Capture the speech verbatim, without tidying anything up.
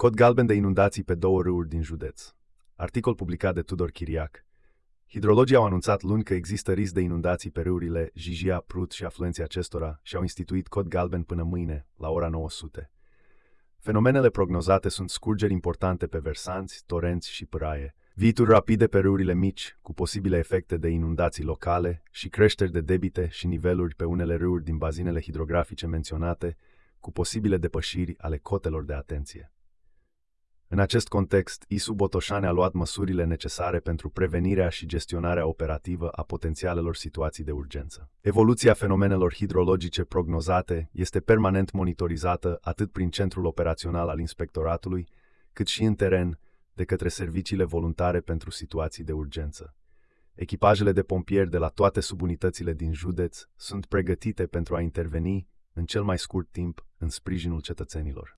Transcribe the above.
Cod galben de inundații pe două râuri din județ. Articol publicat de Tudor Chiriac. Hidrologii au anunțat luni că există risc de inundații pe râurile Jijia, Prut și afluenții acestora și au instituit cod galben până mâine, la ora nouă sute. Fenomenele prognozate sunt scurgeri importante pe versanți, torenți și pâraie, vituri rapide pe râurile mici, cu posibile efecte de inundații locale și creșteri de debite și niveluri pe unele râuri din bazinele hidrografice menționate, cu posibile depășiri ale cotelor de atenție. În acest context, I S U Botoșani a luat măsurile necesare pentru prevenirea și gestionarea operativă a potențialelor situații de urgență. Evoluția fenomenelor hidrologice prognozate este permanent monitorizată atât prin centrul operațional al inspectoratului, cât și în teren de către serviciile voluntare pentru situații de urgență. Echipajele de pompieri de la toate subunitățile din județ sunt pregătite pentru a interveni în cel mai scurt timp în sprijinul cetățenilor.